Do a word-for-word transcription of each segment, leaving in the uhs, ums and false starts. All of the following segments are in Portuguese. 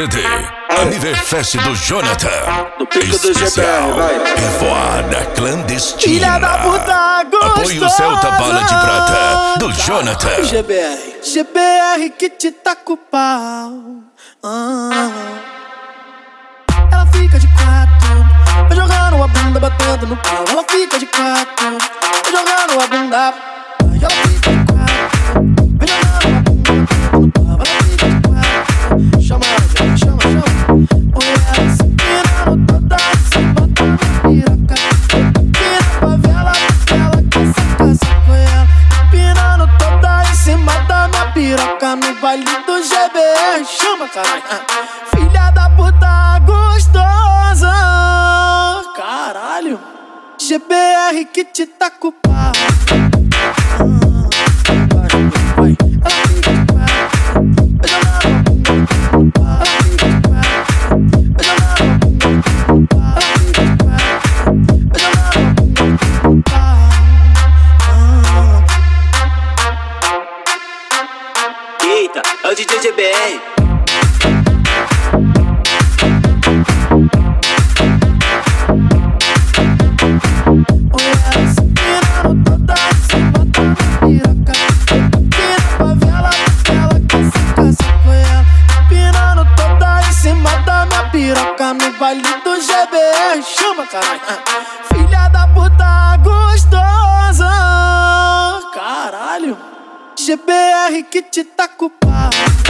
C D Aniverfest do Jonathan. No pico do G B R, vai. Revoada clandestina. Filha da puta gostosa. Apoio Celta Bala de Prata do Jonathan. G B R, G B R que te taca o pau. Ah. Ela fica de quatro, vai jogando a bunda, batendo no pau. Ela fica de quatro, vai jogando a bunda. Ela fica de quatro, vai jogando a bunda, batendo no pau. Ela fica de quatro, chama, chama, chama, chama. Olha ela se virando toda em cima da minha piroca. Aqui na favela, ela quer sacar, saco ela. Pirando toda em cima da minha piroca. No baile do G B R, chama, caralho. Filha da puta gostosa. Caralho. G B R que te taca o pau. Vai, vai. Ela fica de quatro, vai jogando a bunda no pau. Ela fica de quatro, vai jogando a bunda no pau. Ela fica de quatro, vai jogando a bunda no pau. Eita, é o D J G B R. No baile do G B R, chama, caralho. Filha da puta gostosa. Caralho. G B R que te taca o pau.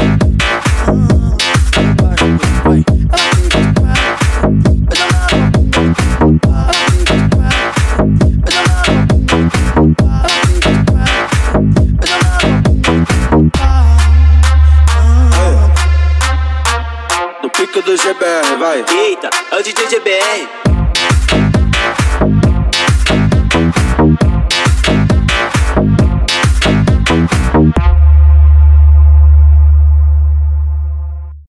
Vai, vai. Ela fica de quatro, vai jogando a bunda no pau. Ela fica de quatro, vai jogando a bunda no pau. Ela fica de quatro, vai jogando a bunda no pau. No pico do G B R, vai. Eita, é o D J G B R.